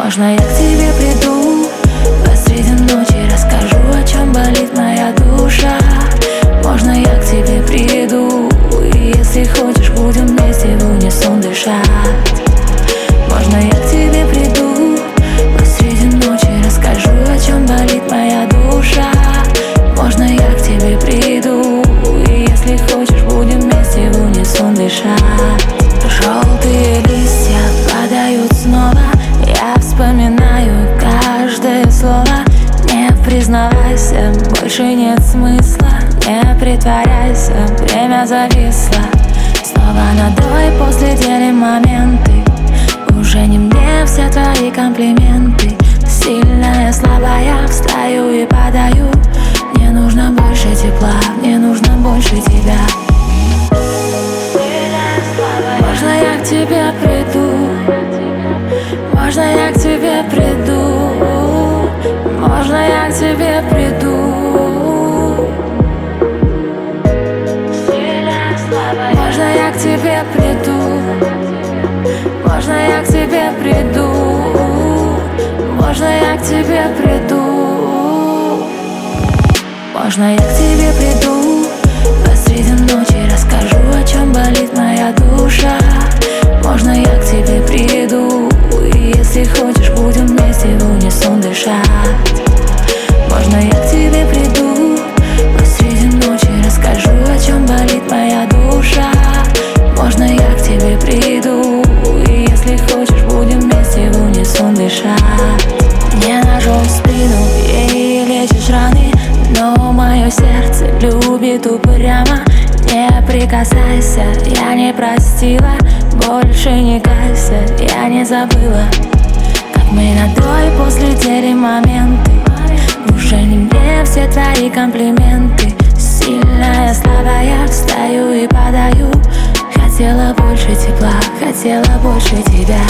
Можно я к тебе приду посреди ночи, расскажу, о чем болит моя душа. Можно я к тебе приду, и если хочешь, будем вместе в унисон дышать. Можно я к тебе приду посреди ночи, расскажу, о чем болит моя душа. Можно я к тебе приду, и если хочешь, будем вместе в унисон дышать. Желтые листья падают снова, я вспоминаю каждое слово. Не признавайся, больше нет смысла, не притворяйся, время зависло. Снова надой после делим моменты, уже не мне все твои комплименты. Сильная, слабая, встаю и падаю. Мне нужно больше тепла, мне нужно больше тебя. Можно я к тебе приду? Можно я к тебе приду? Можно я к тебе приду? Можно я к тебе приду? Можно я к тебе приду? Можно я к тебе приду? Можно я к тебе приду посреди ночи, расскажу, о чем болит моя душа. Можно я к тебе приду, и если хочешь, будем вместе в унисон дышать. Можно я к тебе приду посреди ночи, расскажу, о чем болит моя душа. Можно я к тебе приду, и если хочешь, будем вместе в унисон дышать. Мне ножом в спину и лечишь раны, но мое сердце любит упрямо. Не прикасайся, я не простила, больше не кайся, я не забыла. Как мы надой после делим моменты, уже не мне все твои комплименты. Сильная, слабая, встаю и падаю. Хотела больше тепла, хотела больше тебя.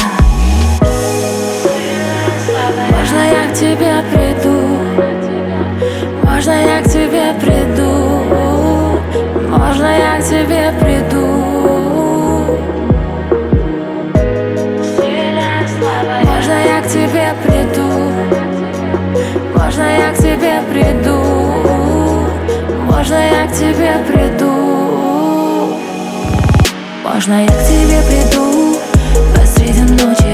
Можно я к тебе приду? Можно я к тебе приду? Можно я к тебе приду? Можно я к тебе приду? Можно я к тебе приду? Можно я к тебе приду? Можно я к тебе приду посреди ночи,